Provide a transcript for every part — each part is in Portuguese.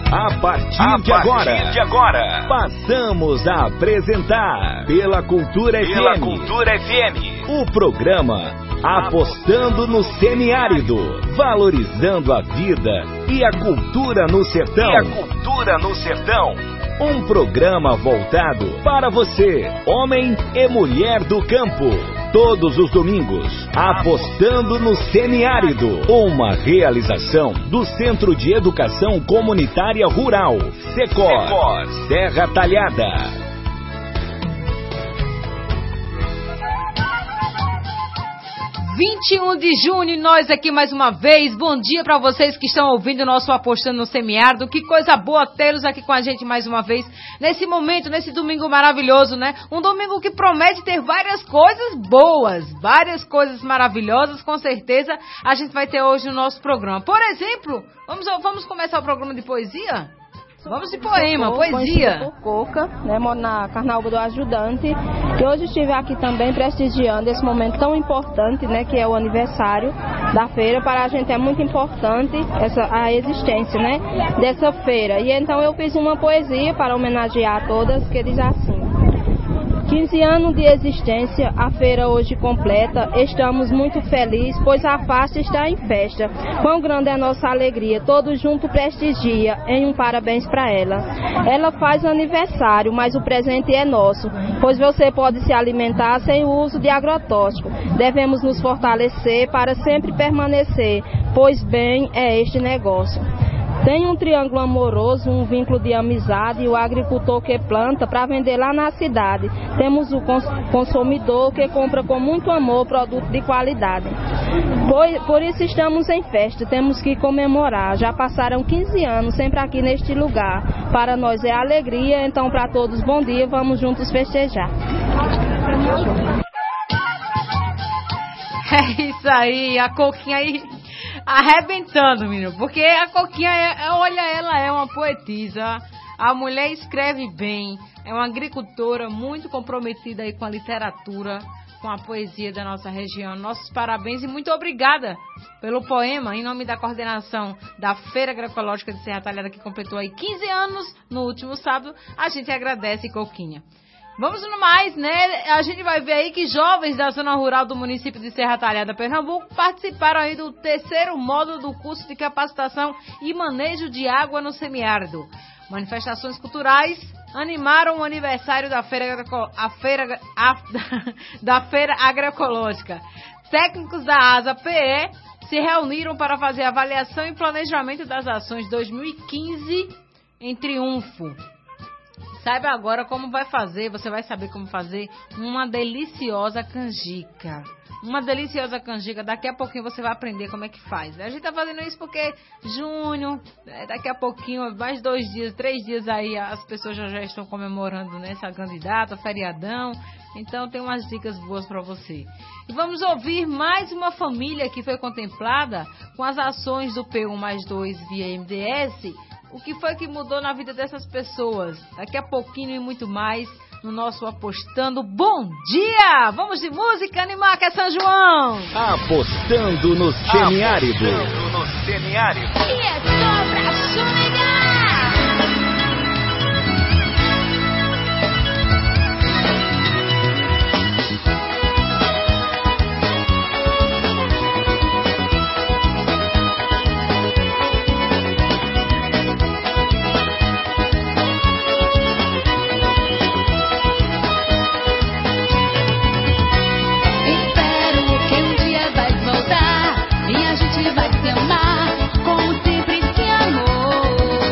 A partir de agora, passamos a apresentar pela Cultura FM, o programa Apostando no Semiárido, valorizando a vida e a cultura no sertão. Um programa voltado para você, homem e mulher do campo. Todos os domingos, Apostando no Semiárido. Uma realização do Centro de Educação Comunitária Rural, Secor, Serra Talhada. 21 de junho, nós aqui mais uma vez. Bom dia para vocês que estão ouvindo o nosso Apostando no Semiárido. Que coisa boa tê-los aqui com a gente mais uma vez, nesse momento, nesse domingo maravilhoso, né? Um domingo que promete ter várias coisas boas, várias coisas maravilhosas, com certeza a gente vai ter hoje no nosso programa. Por exemplo, vamos começar o programa de poesia? Vamos de poema, poesia. Por Coca, né, moro na Carnaúba do Ajudante, e hoje estive aqui também prestigiando esse momento tão importante, né, que é o aniversário da feira. Para a gente é muito importante a existência, né, dessa feira. E então eu fiz uma poesia para homenagear todas, que diz assim: 15 anos de existência, a feira hoje completa, estamos muito felizes, pois a face está em festa. Quão grande é a nossa alegria, todos juntos prestigia, em um parabéns para ela. Ela faz aniversário, mas o presente é nosso, pois você pode se alimentar sem o uso de agrotóxico. Devemos nos fortalecer para sempre permanecer, pois bem é este negócio. Tem um triângulo amoroso, um vínculo de amizade, e o agricultor que planta para vender lá na cidade. Temos o consumidor que compra com muito amor produto de qualidade. Por isso estamos em festa, temos que comemorar. Já passaram 15 anos sempre aqui neste lugar. Para nós é alegria, então para todos bom dia, vamos juntos festejar. É isso aí, a Coquinha aí arrebentando, menino, porque a Coquinha, olha, ela é uma poetisa, a mulher escreve bem, é uma agricultora muito comprometida aí com a literatura, com a poesia da nossa região. Nossos parabéns e muito obrigada pelo poema, em nome da coordenação da Feira Agroecológica de Serra Talhada, que completou aí 15 anos no último sábado. A gente agradece, Coquinha. Vamos no mais, né? A gente vai ver aí que jovens da zona rural do município de Serra Talhada, Pernambuco, participaram aí do terceiro módulo do curso de capacitação e manejo de água no semiárido. Manifestações culturais animaram o aniversário da Feira Agroecológica. Técnicos da ASA PE se reuniram para fazer avaliação e planejamento das ações 2015 em Triunfo. Saiba agora como vai fazer, você vai saber como fazer uma deliciosa canjica. Uma deliciosa canjica, daqui a pouquinho você vai aprender como é que faz. A gente tá fazendo isso porque junho, daqui a pouquinho, mais 2 dias, 3 dias aí, as pessoas já estão comemorando, né, essa grande data, feriadão. Então tem umas dicas boas para você. E vamos ouvir mais uma família que foi contemplada com as ações do P1+2 via MDS. O que foi que mudou na vida dessas pessoas? Daqui a pouquinho e muito mais no nosso Apostando. Bom dia! Vamos de música animar, que é São João! Apostando no Semiárido. E é só pra sonegar! Vai se amar como sempre se amou.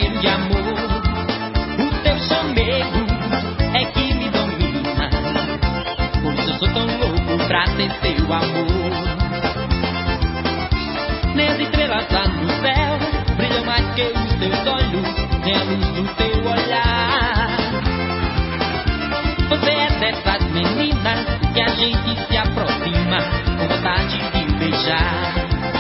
cheiro de amor, o teu chamego é que me domina. Por isso eu sou tão louco pra ter teu amor. Nem as estrelas lá no céu brilham mais que os teus olhos, nem a luz do teu olhar. Você é dessas meninas que a gente se aproxima com vontade de beijar.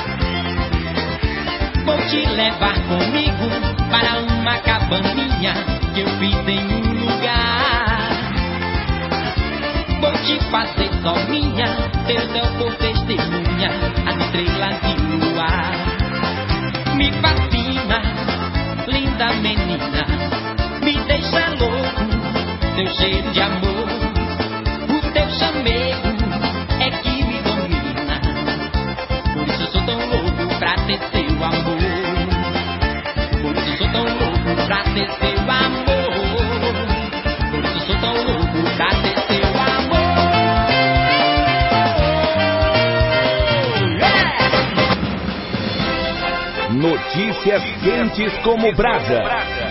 Vou te levar comigo para uma cabaninha que eu fiz em um lugar. Vou te fazer só minha, ter o céu por testemunha, as estrelas e o luar. Me fascina, linda menina, me deixa louco, teu cheiro de amor, o teu chamego é que me domina. Por isso eu sou tão louco pra ter teu amor. Por isso eu sou tão louco pra ter teu amor. Por isso eu sou tão louco pra ter teu amor. Notícias quentes como brasa.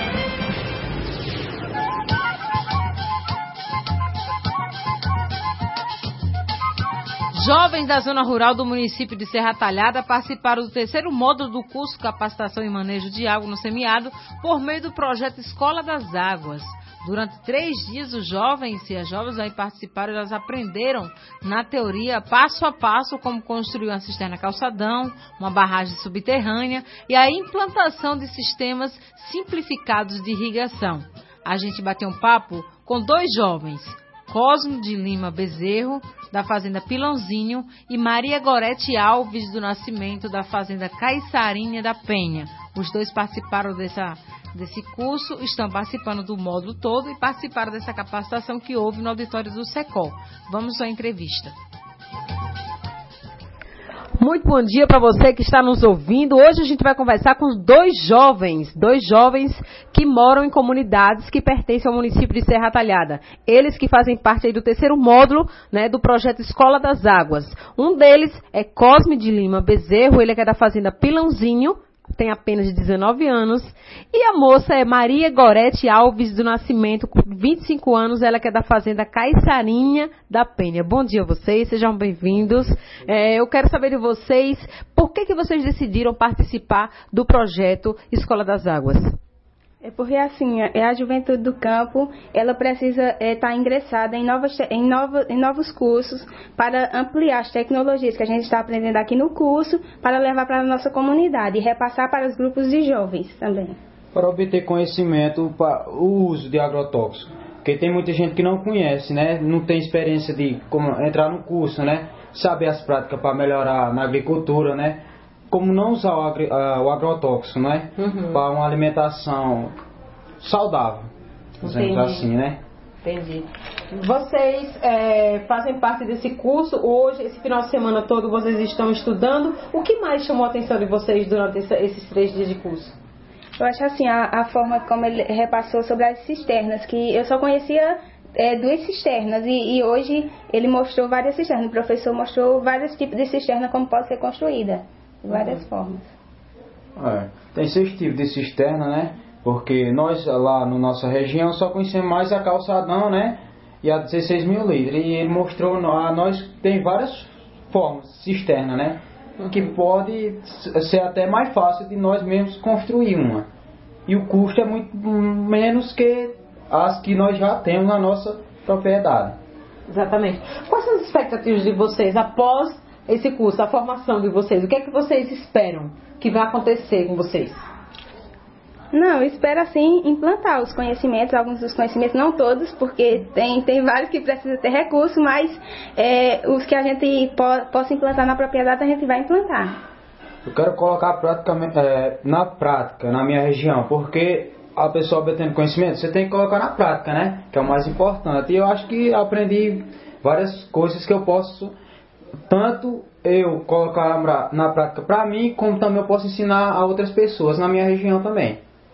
Jovens da zona rural do município de Serra Talhada participaram do terceiro módulo do curso Capacitação em Manejo de Água no Semiárido por meio do projeto Escola das Águas. Durante 3 dias, os jovens e as jovens aí participaram e elas aprenderam, na teoria, passo a passo, como construir uma cisterna calçadão, uma barragem subterrânea e a implantação de sistemas simplificados de irrigação. A gente bateu um papo com 2 jovens, Cosmo de Lima Bezerro, da Fazenda Pilãozinho, e Maria Gorete Alves do Nascimento, da Fazenda Caiçarinha da Penha. Os 2 participaram desse curso, estão participando do módulo todo e participaram dessa capacitação que houve no auditório do SECOL. Vamos à entrevista. Muito bom dia para você que está nos ouvindo. Hoje a gente vai conversar com 2 jovens que moram em comunidades que pertencem ao município de Serra Talhada. Eles que fazem parte aí do terceiro módulo, né, do projeto Escola das Águas. Um deles é Cosme de Lima Bezerro, ele é da Fazenda Pilãozinho, tem apenas 19 anos. E a moça é Maria Gorete Alves do Nascimento, com 25 anos, ela que é da Fazenda Caiçarinha da Penha. Bom dia a vocês, sejam bem-vindos. Eu quero saber de vocês, por que vocês decidiram participar do projeto Escola das Águas? É porque, assim, a juventude do campo, ela precisa estar ingressada em novos cursos para ampliar as tecnologias que a gente está aprendendo aqui no curso, para levar para a nossa comunidade e repassar para os grupos de jovens também. Para obter conhecimento para o uso de agrotóxicos, porque tem muita gente que não conhece, né? Não tem experiência de como entrar no curso, né? Saber as práticas para melhorar na agricultura, né? Como não usar o agrotóxico, né? Para uma alimentação saudável, dizemos assim, né? Entendi. Vocês fazem parte desse curso hoje, esse final de semana todo vocês estão estudando. O que mais chamou a atenção de vocês durante esses 3 dias de curso? Eu acho assim, a forma como ele repassou sobre as cisternas, que eu só conhecia 2 cisternas e hoje ele mostrou várias cisternas. O professor mostrou vários tipos de cisterna como pode ser construída. De várias formas. Tem 6 tipos de cisterna, né? Porque nós lá na nossa região só conhecemos mais a calçadão, né? E a 16 mil litros. E ele mostrou a nós tem várias formas de cisterna, né? Que pode ser até mais fácil de nós mesmos construir uma. E o custo é muito menos que as que nós já temos na nossa propriedade. Exatamente. Quais são as expectativas de vocês após esse curso, a formação de vocês? O que é que vocês esperam que vai acontecer com vocês? Não, eu espero assim implantar os conhecimentos, alguns dos conhecimentos, não todos, porque tem vários que precisam ter recurso, mas os que a gente possa implantar na propriedade a gente vai implantar. Eu quero colocar praticamente na prática, na minha região, porque a pessoa obtendo conhecimento, você tem que colocar na prática, né? Que é o mais importante. E eu acho que aprendi várias coisas que eu posso tanto eu colocar na prática para mim, como também eu posso ensinar a outras pessoas na minha região também.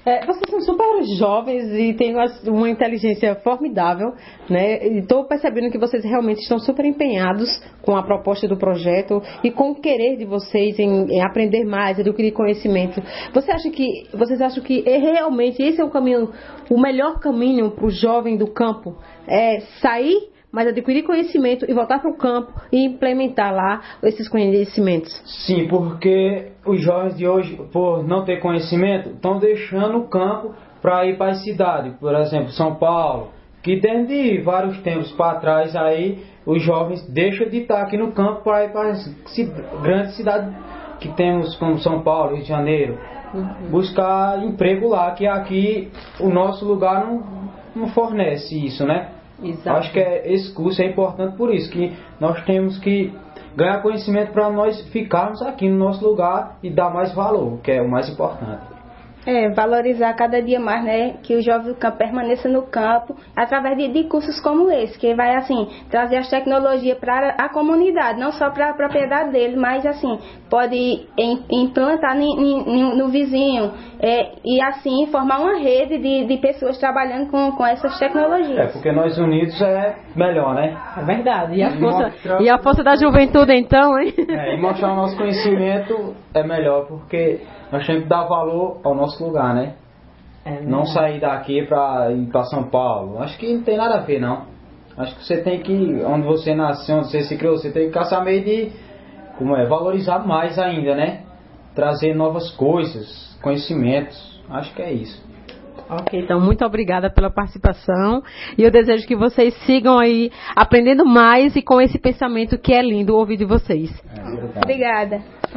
Vocês são super jovens e têm uma inteligência formidável, né? Estou percebendo que vocês realmente estão super empenhados com a proposta do projeto e com o querer de vocês em aprender mais, adquirir conhecimento. Vocês acham que realmente esse é o melhor caminho para o jovem do campo? É sair, mas adquirir conhecimento e voltar para o campo e implementar lá esses conhecimentos? Sim, porque os jovens de hoje, por não ter conhecimento, estão deixando o campo para ir para a cidade. Por exemplo, São Paulo, que desde vários tempos para trás aí, os jovens deixam de estar aqui no campo para ir para as grandes cidades que temos, como São Paulo, Rio de Janeiro, buscar emprego lá, que aqui o nosso lugar não fornece isso, né? Exato. Acho que esse curso é importante por isso, que nós temos que ganhar conhecimento para nós ficarmos aqui no nosso lugar e dar mais valor, que é o mais importante. Valorizar cada dia mais, né, que o jovem do campo permaneça no campo, através de cursos como esse, que vai, assim, trazer as tecnologias para a comunidade, não só para a propriedade dele, mas, assim, pode implantar no vizinho, e, assim, formar uma rede de pessoas trabalhando com essas tecnologias. Porque nós unidos é melhor, né? É verdade. E a força da juventude, então, hein? E mostrar o nosso conhecimento é melhor, porque nós temos que dar valor ao nosso lugar, né? Não sair daqui para ir para São Paulo. Acho que não tem nada a ver, não. Acho que você tem que, onde você nasceu, onde você se criou, você tem que caçar meio de, valorizar mais ainda, né? Trazer novas coisas, conhecimentos. Acho que é isso. Ok, então muito obrigada pela participação e eu desejo que vocês sigam aí aprendendo mais e com esse pensamento que é lindo ouvir de vocês. Obrigada.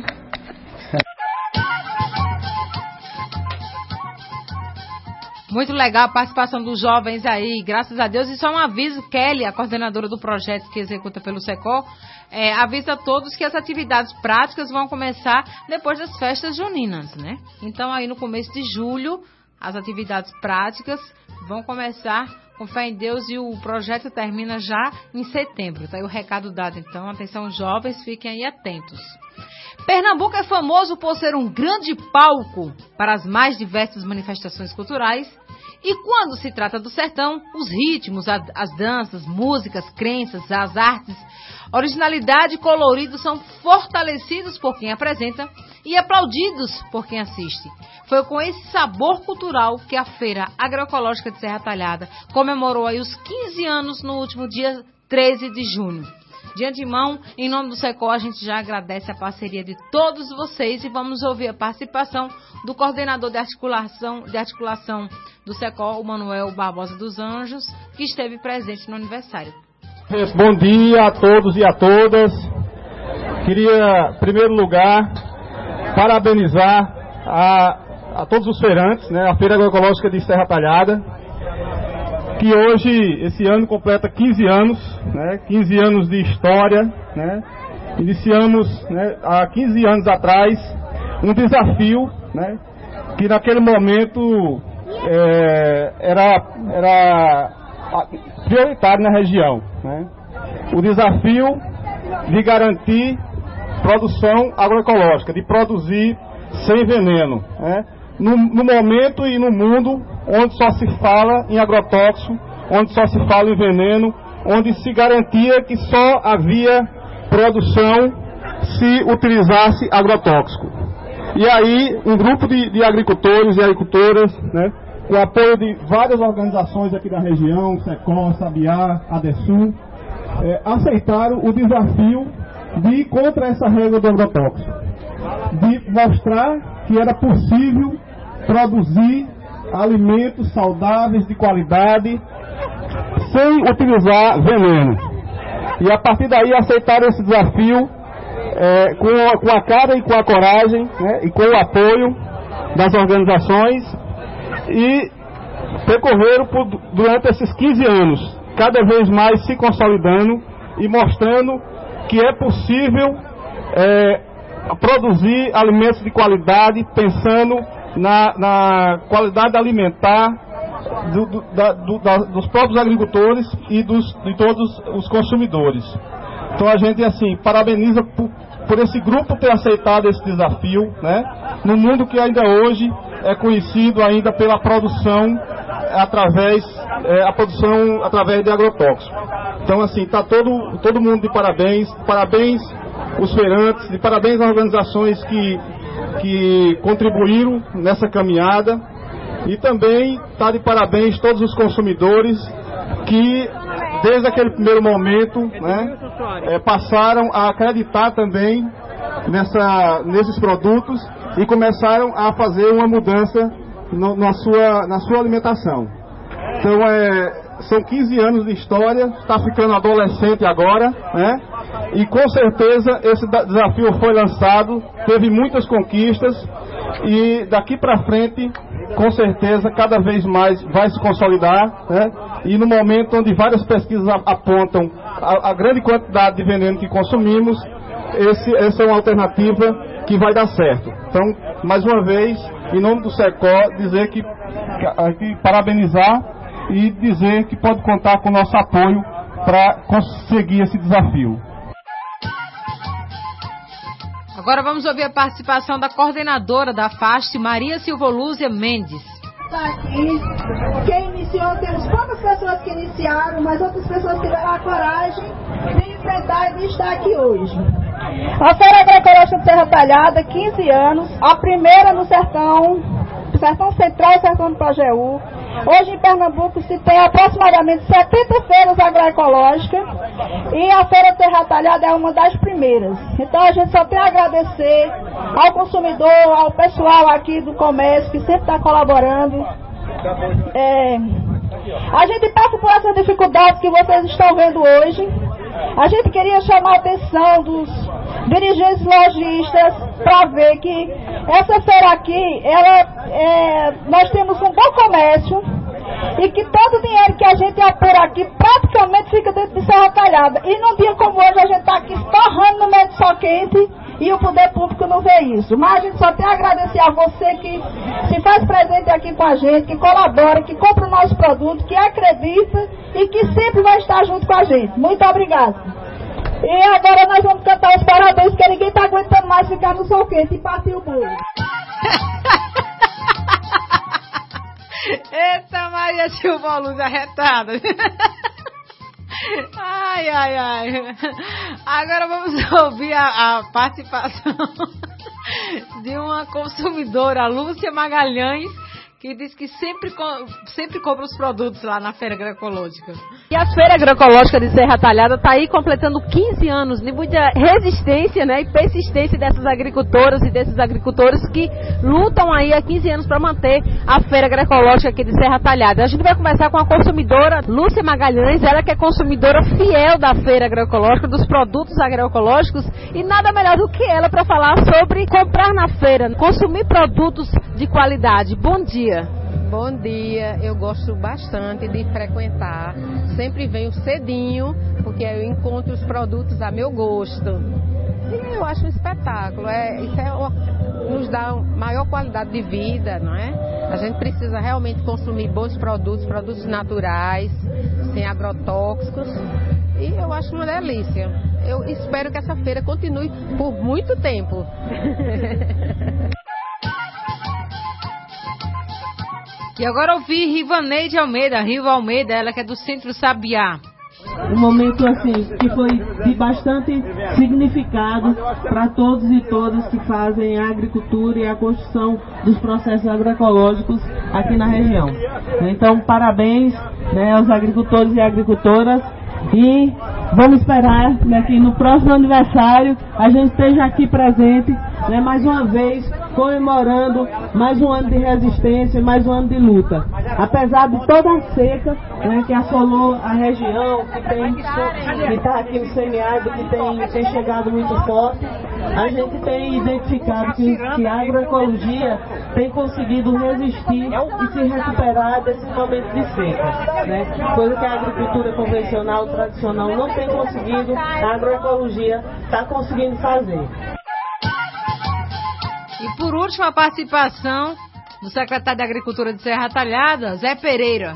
Muito legal a participação dos jovens aí, graças a Deus. E só um aviso, Kelly, a coordenadora do projeto que executa pelo SECOR, avisa a todos que as atividades práticas vão começar depois das festas juninas, né? Então aí no começo de julho, as atividades práticas vão começar com fé em Deus e o projeto termina já em setembro. Tá aí o recado dado, então. Atenção jovens, fiquem aí atentos. Pernambuco é famoso por ser um grande palco para as mais diversas manifestações culturais. E quando se trata do sertão, os ritmos, as danças, músicas, crenças, as artes, originalidade e colorido são fortalecidos por quem apresenta e aplaudidos por quem assiste. Foi com esse sabor cultural que a Feira Agroecológica de Serra Talhada comemorou aí os 15 anos no último dia 13 de junho. De antemão, em nome do SECOR, a gente já agradece a parceria de todos vocês e vamos ouvir a participação do coordenador de articulação do SECOR, o Manuel Barbosa dos Anjos, que esteve presente no aniversário. Bom dia a todos e a todas. Queria, em primeiro lugar, parabenizar a todos os feirantes, né, a Feira Agroecológica de Serra Talhada, que hoje, esse ano, completa 15 anos, né, 15 anos de história, né. Iniciamos, né, há 15 anos atrás um desafio, né, que naquele momento era prioritário na região, né. O desafio de garantir produção agroecológica, de produzir sem veneno, né. No momento e no mundo onde só se fala em agrotóxico, onde só se fala em veneno, onde se garantia que só havia produção se utilizasse agrotóxico. E aí, um grupo de agricultores e agricultoras, né, com o apoio de várias organizações aqui da região, SECOR, Sabiá, ADESUL, aceitaram o desafio de ir contra essa regra do agrotóxico, de mostrar que era possível produzir alimentos saudáveis, de qualidade, sem utilizar veneno. E a partir daí aceitaram esse desafio com a cara e com a coragem, né, e com o apoio das organizações, e percorreram durante esses 15 anos, cada vez mais se consolidando e mostrando que é possível produzir alimentos de qualidade, pensando na qualidade alimentar dos próprios agricultores e de todos os consumidores. Então a gente, assim, parabeniza por esse grupo ter aceitado esse desafio, né? No mundo que ainda hoje é conhecido ainda pela produção através de agrotóxicos. Então, assim, está todo mundo de parabéns os feirantes, de parabéns às organizações que contribuíram nessa caminhada, e também está de parabéns todos os consumidores que, desde aquele primeiro momento, né, passaram a acreditar também nesses produtos e começaram a fazer uma mudança na sua alimentação. Então, são 15 anos de história, está ficando adolescente agora, né? E com certeza esse desafio foi lançado, teve muitas conquistas, e daqui para frente, com certeza, cada vez mais vai se consolidar, né? E no momento onde várias pesquisas apontam a grande quantidade de veneno que consumimos, essa é uma alternativa que vai dar certo. Então, mais uma vez, em nome do SECO, dizer que parabenizar e dizer que pode contar com o nosso apoio para conseguir esse desafio. Agora vamos ouvir a participação da coordenadora da FAST, Maria Silvolúzia Mendes. Está aqui, quem iniciou, temos poucas pessoas que iniciaram, mas outras pessoas tiveram a coragem de enfrentar e de estar aqui hoje. A Feira Agroecológica de Serra Talhada, 15 anos, a primeira no Sertão Central e Sertão do Pajeú. Hoje em Pernambuco se tem aproximadamente 70 feiras agroecológicas e a Feira de Serra Talhada é uma das primeiras. Então a gente só tem a agradecer ao consumidor, ao pessoal aqui do comércio que sempre está colaborando. A gente passa por essas dificuldades que vocês estão vendo hoje. A gente queria chamar a atenção dos dirigentes lojistas para ver que essa feira aqui, nós temos um bom comércio e que todo o dinheiro que a gente apura aqui praticamente fica dentro de Serra Talhada. E num dia como hoje a gente está aqui estorrando no meio de sol quente e o poder público não vê isso. Mas a gente só tem a agradecer a você que se faz presente aqui com a gente, que colabora, que compra o nosso produto, que acredita e que sempre vai estar junto com a gente. Muito obrigada. E agora nós vamos cantar os parabéns, porque ninguém está aguentando mais ficar no sol quente e partir o bolo. Eita, Maria Silvolúzia arretada. Ai, ai, ai. Agora vamos ouvir a participação de uma consumidora, a Lúcia Magalhães, que diz que sempre compra os produtos lá na Feira Agroecológica. E a Feira Agroecológica de Serra Talhada está aí completando 15 anos de muita resistência, né, e persistência dessas agricultoras e desses agricultores que lutam aí há 15 anos para manter a Feira Agroecológica aqui de Serra Talhada. A gente vai conversar com a consumidora Lúcia Magalhães, ela que é consumidora fiel da Feira Agroecológica, dos produtos agroecológicos, e nada melhor do que ela para falar sobre comprar na feira, consumir produtos de qualidade. Bom dia. Bom dia, eu gosto bastante de frequentar, sempre venho cedinho, porque eu encontro os produtos a meu gosto. E eu acho um espetáculo, nos dá maior qualidade de vida, não é? A gente precisa realmente consumir bons produtos naturais, sem agrotóxicos, e eu acho uma delícia. Eu espero que essa feira continue por muito tempo. E agora ouvi Rivaneide Almeida, Riva Almeida, ela que é do Centro Sabiá. Um momento assim que foi de bastante significado para todos e todas que fazem a agricultura e a construção dos processos agroecológicos aqui na região. Então, parabéns, né, aos agricultores e agricultoras, e vamos esperar, né, que no próximo aniversário a gente esteja aqui presente, né, mais uma vez comemorando mais um ano de resistência, mais um ano de luta. Apesar de toda a seca, né, que assolou a região, que está aqui no semiárido, que tem chegado muito forte, a gente tem identificado que a agroecologia tem conseguido resistir e se recuperar desse momento de seca, né? Coisa que a agricultura convencional, tradicional não tem conseguido, a agroecologia está conseguindo fazer. E por último, a participação do secretário de Agricultura de Serra Talhada, Zé Pereira.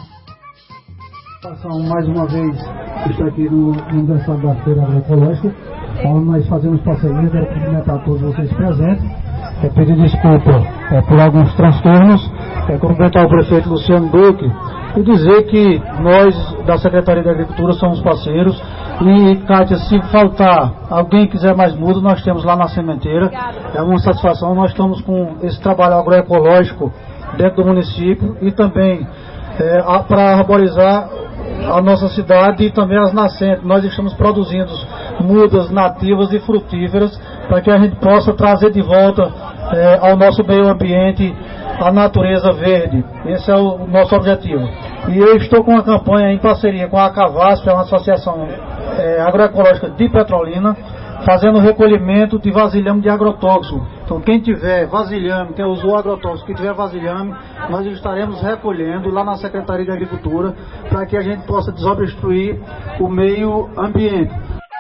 Mais uma vez, estou aqui no aniversário da Feira Agroecológica, onde nós fazemos parceria, quero cumprimentar todos vocês presentes. pedir desculpa por alguns transtornos, cumprimentar o prefeito Luciano Duque e dizer que nós da Secretaria da Agricultura somos parceiros e, Kátia, se faltar alguém quiser mais mudo, nós temos lá na sementeira, é uma satisfação, nós estamos com esse trabalho agroecológico dentro do município e também para arborizar a nossa cidade e também as nascentes. Nós estamos produzindo mudas nativas e frutíferas para que a gente possa trazer de volta ao nosso meio ambiente a natureza verde. Esse é o nosso objetivo. E eu estou com uma campanha em parceria com a Cavasp, é uma associação agroecológica de Petrolina, fazendo o recolhimento de vasilhame de agrotóxico. Então quem tiver vasilhame, quem usou agrotóxico, quem tiver vasilhame, nós estaremos recolhendo lá na Secretaria de Agricultura para que a gente possa desobstruir o meio ambiente.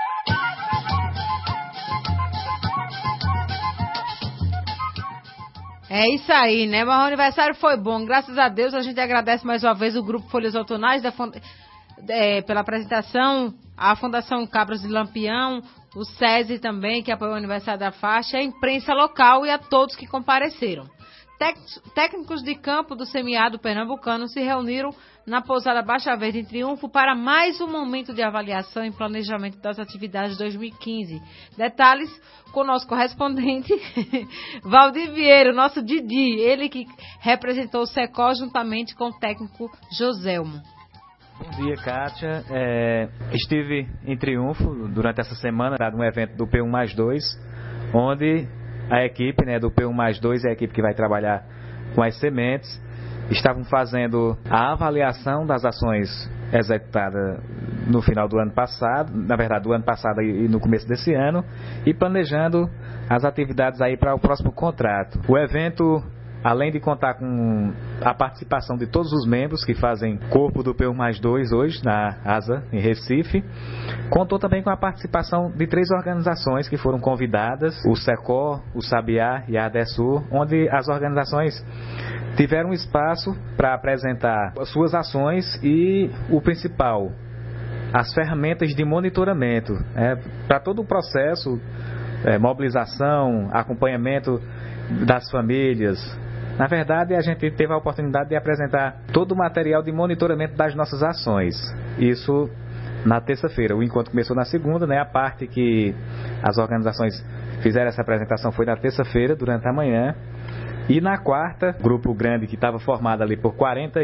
É isso aí, né? Mas o aniversário foi bom, graças a Deus. A gente agradece mais uma vez o Grupo Folhas Outonais pela apresentação, a Fundação Cabras de Lampião, o SESI também, que apoiou o aniversário da faixa, a imprensa local e a todos que compareceram. Técnicos de campo do semiárido pernambucano se reuniram na pousada Baixa Verde em Triunfo para mais um momento de avaliação e planejamento das atividades de 2015. Detalhes com o nosso correspondente Valdir Vieira, nosso Didi, ele que representou o SECO juntamente com o técnico Joselmo. Bom dia, Kátia. Estive em Triunfo durante essa semana, um evento do P1+2, onde a equipe do P1+2 é a equipe que vai trabalhar com as sementes. Estavam fazendo a avaliação das ações executadas no final do ano passado, na verdade do ano passado e no começo desse ano, e planejando as atividades aí para o próximo contrato. O evento, além de contar com a participação de todos os membros que fazem corpo do P1+2 hoje, na ASA, em Recife, contou também com a participação de 3 organizações que foram convidadas, o SECO, o Sabiá e a ADESUR, onde as organizações tiveram espaço para apresentar suas ações e, o principal, as ferramentas de monitoramento para todo o processo, mobilização, acompanhamento das famílias. Na verdade, a gente teve a oportunidade de apresentar todo o material de monitoramento das nossas ações. Isso na terça-feira. O encontro começou na segunda, a parte que as organizações fizeram essa apresentação foi na terça-feira, durante a manhã. E na quarta, grupo grande que estava formado ali por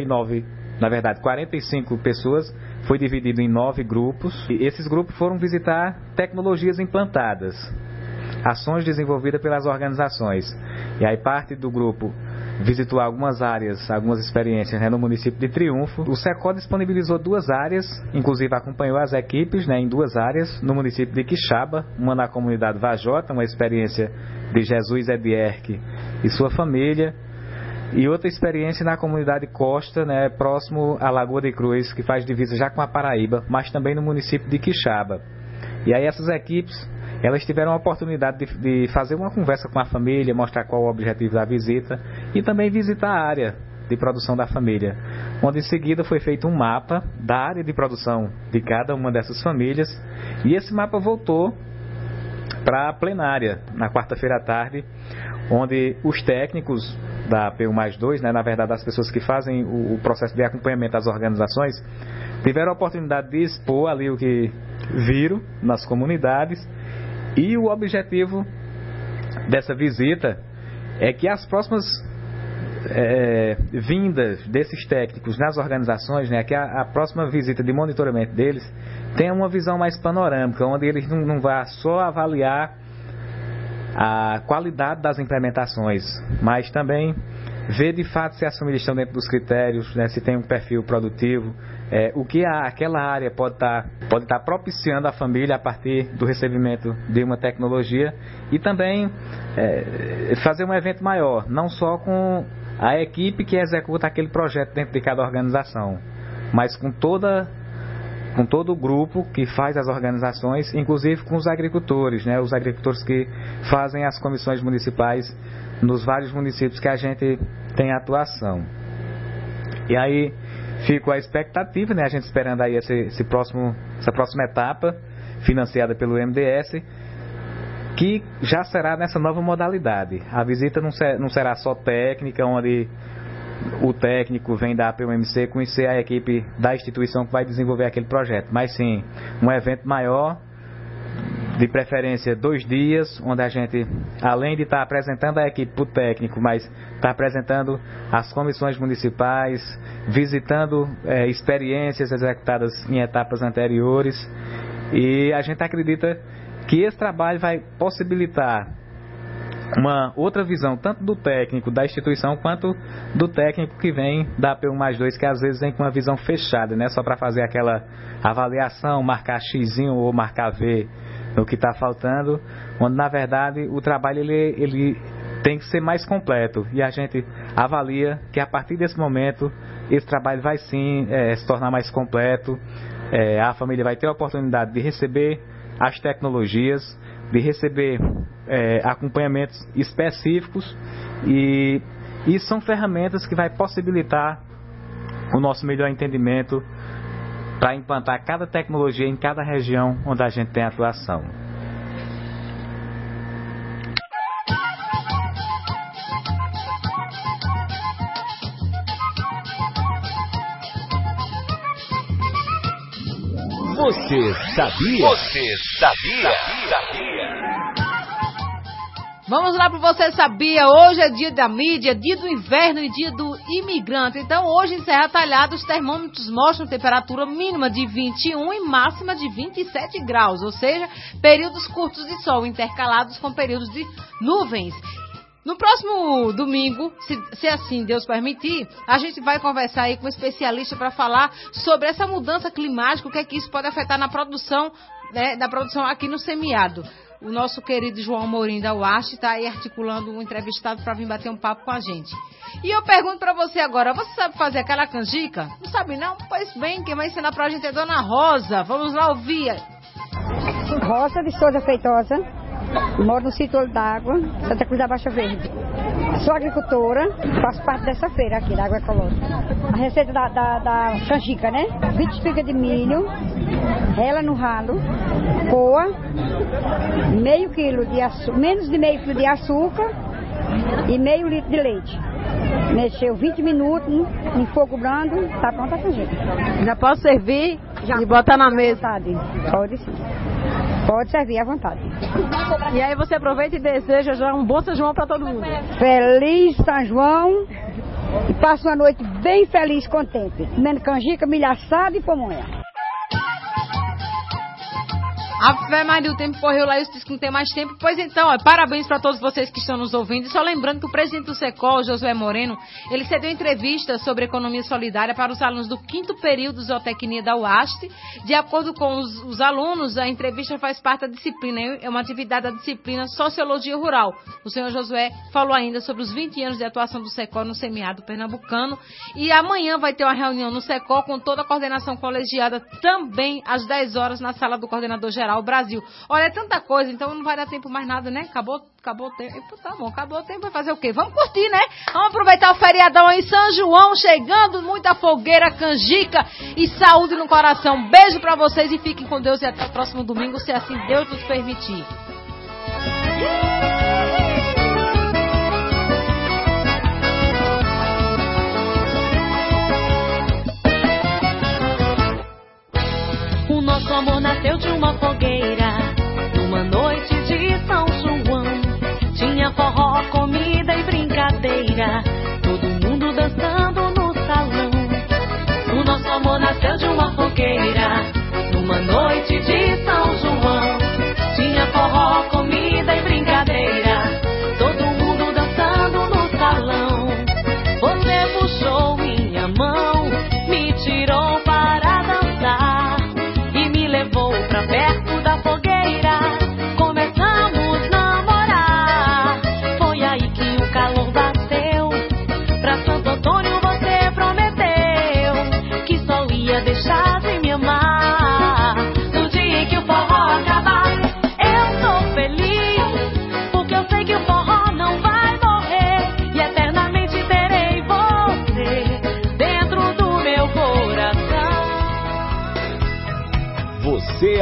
45 pessoas, foi dividido em 9 grupos. E esses grupos foram visitar tecnologias implantadas, ações desenvolvidas pelas organizações. E aí parte do grupo visitou algumas áreas, algumas experiências no município de Triunfo. O SECO disponibilizou 2 áreas, inclusive acompanhou as equipes em 2 áreas, no município de Quixaba, uma na comunidade Vajota, uma experiência de Jesus Edierque e sua família, e outra experiência na comunidade Costa, próximo à Lagoa de Cruz, que faz divisa já com a Paraíba, mas também no município de Quixaba. E aí essas equipes, elas tiveram a oportunidade de fazer uma conversa com a família, mostrar qual o objetivo da visita e também visitar a área de produção da família, onde em seguida foi feito um mapa da área de produção de cada uma dessas famílias, e esse mapa voltou para a plenária na quarta-feira à tarde, onde os técnicos da P1+2, na verdade as pessoas que fazem o processo de acompanhamento das organizações, tiveram a oportunidade de expor ali o que viram nas comunidades. E o objetivo dessa visita é que as próximas vindas desses técnicos nas organizações, que a próxima visita de monitoramento deles tenha uma visão mais panorâmica, onde eles não vão só avaliar a qualidade das implementações, mas também ver de fato se as famílias estão dentro dos critérios, se tem um perfil produtivo, o que aquela área pode estar propiciando à família a partir do recebimento de uma tecnologia, e também fazer um evento maior, não só com a equipe que executa aquele projeto dentro de cada organização, mas com todo o grupo que faz as organizações, inclusive com os agricultores, os agricultores que fazem as comissões municipais nos vários municípios que a gente tem atuação. E aí fico a expectativa, a gente esperando aí essa próxima etapa, financiada pelo MDS, que já será nessa nova modalidade. A visita não será só técnica, onde o técnico vem da APUMC conhecer a equipe da instituição que vai desenvolver aquele projeto, mas sim um evento maior, de preferência 2 dias, onde a gente, além de estar apresentando a equipe para o técnico, mas está apresentando as comissões municipais, visitando experiências executadas em etapas anteriores, e a gente acredita que esse trabalho vai possibilitar uma outra visão, tanto do técnico da instituição, quanto do técnico que vem da APU+2, que às vezes vem com uma visão fechada, né? Só para fazer aquela avaliação, marcar Xzinho ou marcar V no que está faltando, onde na verdade o trabalho ele tem que ser mais completo, e a gente avalia que a partir desse momento esse trabalho vai sim se tornar mais completo. A família vai ter a oportunidade de receber as tecnologias, de receber acompanhamentos específicos, e são ferramentas que vai possibilitar o nosso melhor entendimento para implantar cada tecnologia em cada região onde a gente tem atuação. Você sabia? Você sabia? Vamos lá para Você Sabia. Hoje é dia da mídia, dia do inverno e dia do imigrante. Então hoje em Serra Talhada os termômetros mostram temperatura mínima de 21 e máxima de 27 graus. Ou seja, períodos curtos de sol intercalados com períodos de nuvens. No próximo domingo, se assim Deus permitir, a gente vai conversar aí com um especialista para falar sobre essa mudança climática, o que é que isso pode afetar na produção, né, da produção aqui no semiárido. O nosso querido João Amorim da UAST está aí articulando um entrevistado para vir bater um papo com a gente. E eu pergunto para você agora, você sabe fazer aquela canjica? Não sabe não? Pois bem, quem vai ensinar para a gente é Dona Rosa. Vamos lá ouvir. Rosa de Souza Feitosa. Moro no sítio Olho d'Água, Santa Cruz da Baixa Verde. Sou agricultora, faço parte dessa feira aqui, da Agroecológica. A receita da canjica, né? 20 espigas de milho, ela no ralo, coa, meio quilo de açúcar, menos de meio quilo de açúcar e meio litro de leite. Mexeu 20 minutos em fogo brando, tá pronta a canjica. Já posso servir e botar na mesa? Pode sim. Pode servir à vontade. E aí você aproveita e deseja já um bom São João para todo mundo. Feliz São João e passa uma noite bem feliz, contente. Comendo canjica, milho assado e pamonha. Ave Maria, o tempo correu lá e eu disse que não tem mais tempo. Pois então, parabéns para todos vocês que estão nos ouvindo. E só lembrando que o presidente do SECOL, Josué Moreno, ele cedeu entrevista sobre economia solidária para os alunos do 5º período de zootecnia da UAST. De acordo com os alunos, a entrevista faz parte da disciplina, é uma atividade da disciplina Sociologia Rural. O senhor Josué falou ainda sobre os 20 anos de atuação do SECOL no semiárido pernambucano. E amanhã vai ter uma reunião no SECOL com toda a coordenação colegiada, também às 10 horas na sala do coordenador geral Brasil. Olha, é tanta coisa, então não vai dar tempo mais nada, né? Acabou o tempo. Tá bom, acabou o tempo, vai fazer o quê? Vamos curtir, né? Vamos aproveitar o feriadão aí, São João chegando, muita fogueira, canjica e saúde no coração. Beijo pra vocês e fiquem com Deus e até o próximo domingo, se assim Deus nos permitir. O nosso amor nasceu de uma fogueira, numa noite de São João. Tinha forró, comida e brincadeira, todo mundo dançando no salão. O nosso amor nasceu de uma fogueira, numa noite de São João. Tinha forró, comida e brincadeira.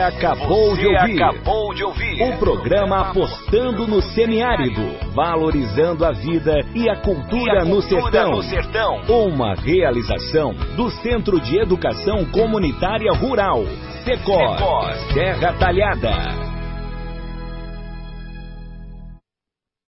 acabou de ouvir o programa Apostando no Semiárido, valorizando a vida e a cultura no sertão. Uma realização do Centro de Educação Comunitária Rural, Secos, Terra Talhada.